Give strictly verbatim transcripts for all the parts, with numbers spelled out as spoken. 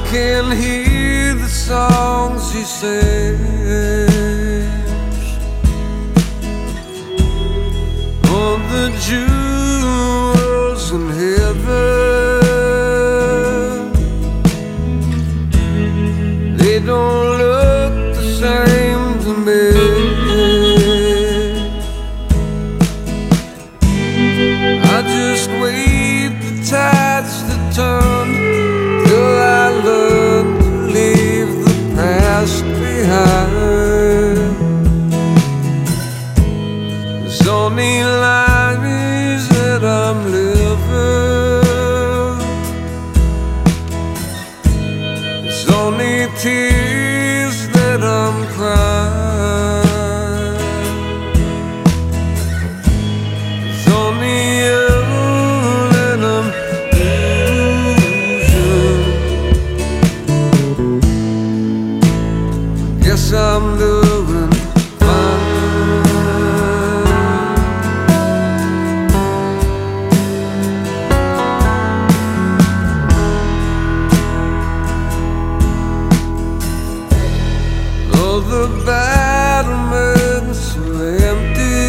can hear the songs he sings on the jewels in heaven. They don't look the same to me. I just wait the tides to turn till I learn to leave the past behind. There's only lies that I'm living. There's only tears that I'm crying. There's only you that I'm losing. Guess I'm doing fine. All the battlements are empty,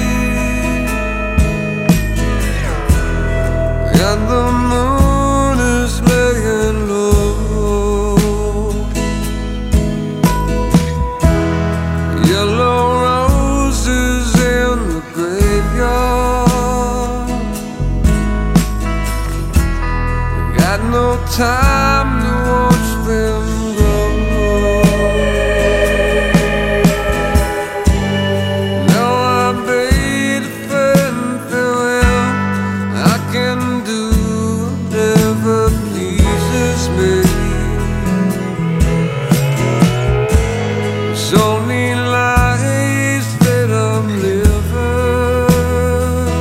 and the moon is laying low. Yellow roses in the graveyard. Got no time to watch them grow. Now I bade a farewell. I can do whatever pleases me. It's only lies that I'm living.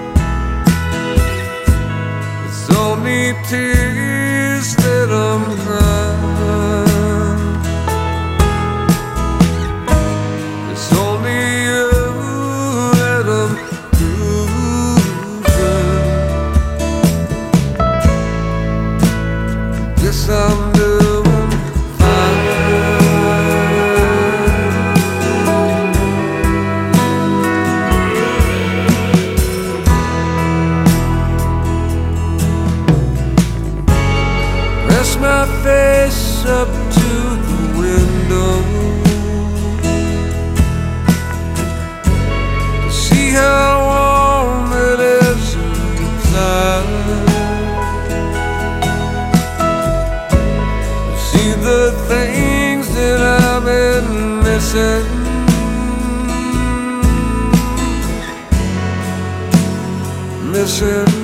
It's only tears that I'm crying. It's only you that I'm losing. Guess I'm doing fine. Press my face up to the window to see how warm it is inside. See the things that I've been missing. Missing.